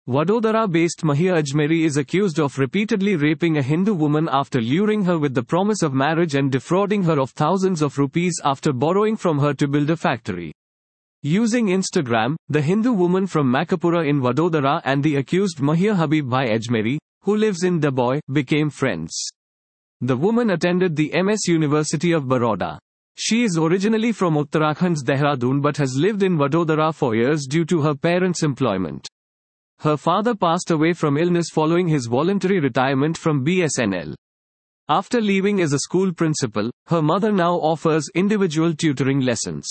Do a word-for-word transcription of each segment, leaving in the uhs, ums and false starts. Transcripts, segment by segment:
Vadodara-based Mahia Ajmeri is accused of repeatedly raping a Hindu woman after luring her with the promise of marriage and defrauding her of thousands of rupees after borrowing from her to build a factory. Using Instagram, the Hindu woman from Makapura in Vadodara and the accused Mahia Habib Bhai Ajmeri, who lives in Daboy, became friends. The woman attended the M S University of Baroda. She is originally from Uttarakhand's Dehradun but has lived in Vadodara for years due to her parents' employment. Her father passed away from illness following his voluntary retirement from B S N L. After leaving as a school principal, her mother now offers individual tutoring lessons.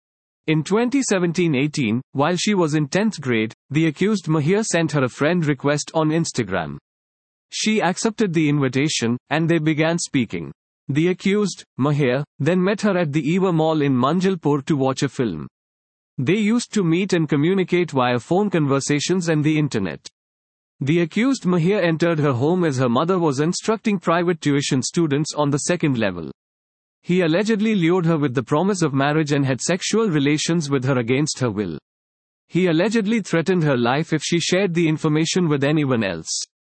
In twenty seventeen eighteen, while she was in tenth grade, the accused Mahia sent her a friend request on Instagram. She accepted the invitation, and they began speaking. The accused, Mahia, then met her at the Eva Mall in Manjalpur to watch a film. They used to meet and communicate via phone conversations and the internet. The accused Mahia entered her home as her mother was instructing private tuition students on the second level. He allegedly lured her with the promise of marriage and had sexual relations with her against her will. He allegedly threatened her life if she shared the information with anyone else.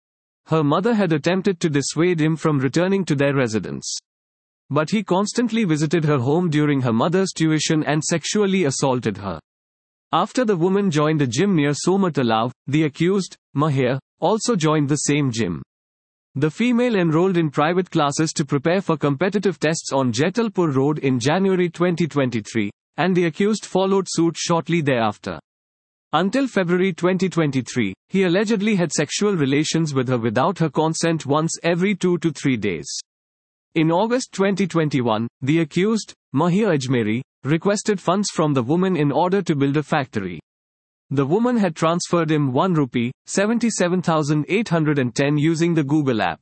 Her mother had attempted to dissuade him from returning to their residence. But he constantly visited her home during her mother's tuition and sexually assaulted her. After the woman joined a gym near Somatalav, the accused, Mahia, also joined the same gym. The female enrolled in private classes to prepare for competitive tests on Jetalpur Road in January twenty twenty-three, and the accused followed suit shortly thereafter. Until February twenty twenty-three, he allegedly had sexual relations with her without her consent once every two to three days. In August twenty twenty-one, the accused, Mahia Ajmeri, requested funds from the woman in order to build a factory. The woman had transferred him one rupee, seventy-seven thousand eight hundred ten using the Google app.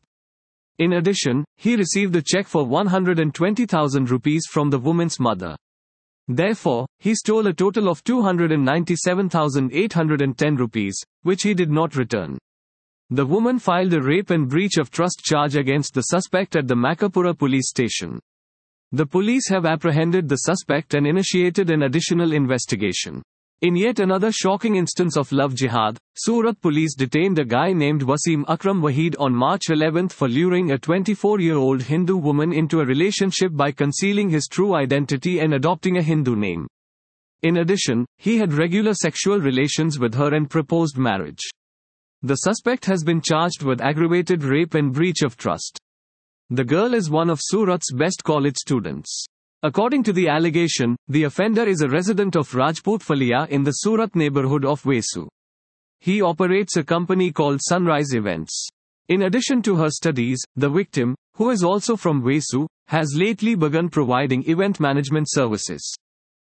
In addition, he received a check for one hundred twenty thousand rupees from the woman's mother. Therefore, he stole a total of two hundred ninety-seven thousand eight hundred ten rupees, which he did not return. The woman filed a rape and breach of trust charge against the suspect at the Makapura police station. The police have apprehended the suspect and initiated an additional investigation. In yet another shocking instance of love jihad, Surat police detained a guy named Wasim Akram Wahid on March eleventh for luring a twenty-four-year-old Hindu woman into a relationship by concealing his true identity and adopting a Hindu name. In addition, he had regular sexual relations with her and proposed marriage. The suspect has been charged with aggravated rape and breach of trust. The girl is one of Surat's best college students. According to the allegation, the offender is a resident of Rajput Falia in the Surat neighborhood of Vesu. He operates a company called Sunrise Events. In addition to her studies, the victim, who is also from Vesu, has lately begun providing event management services.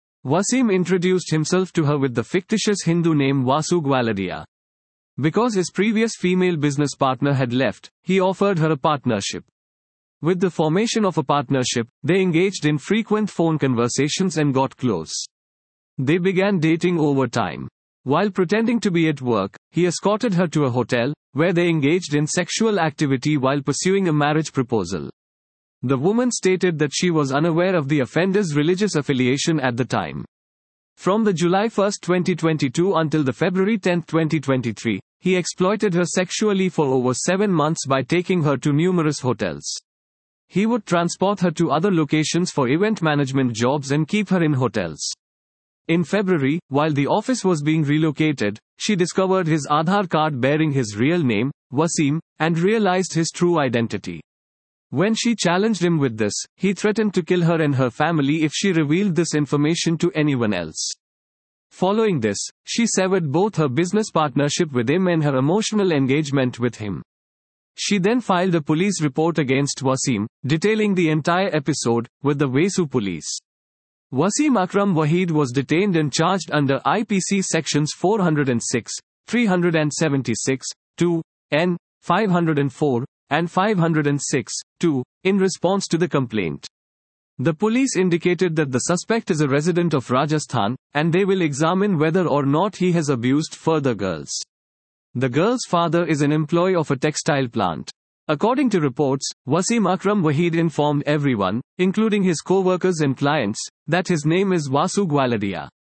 Wasim introduced himself to her with the fictitious Hindu name Vasu Gwaladia. Because his previous female business partner had left, he offered her a partnership. With the formation of a partnership, they engaged in frequent phone conversations and got close. They began dating over time. While pretending to be at work, he escorted her to a hotel, where they engaged in sexual activity while pursuing a marriage proposal. The woman stated that she was unaware of the offender's religious affiliation at the time. From the July first twenty twenty-two until the February tenth twenty twenty-three, he exploited her sexually for over seven months by taking her to numerous hotels. He would transport her to other locations for event management jobs and keep her in hotels. In February, while the office was being relocated, she discovered his Aadhaar card bearing his real name, Wasim, and realized his true identity. When she challenged him with this, he threatened to kill her and her family if she revealed this information to anyone else. Following this, she severed both her business partnership with him and her emotional engagement with him. She then filed a police report against Wasim, detailing the entire episode, with the Vesu police. Wasim Akram Wahid was detained and charged under I P C sections four hundred six, three hundred seventy-six, two, N, five hundred four, and five hundred six, two, in response to the complaint. The police indicated that the suspect is a resident of Rajasthan, and they will examine whether or not he has abused further girls. The girl's father is an employee of a textile plant. According to reports, Wasim Akram Wahid informed everyone, including his co-workers and clients, that his name is Vasu Gwaladia.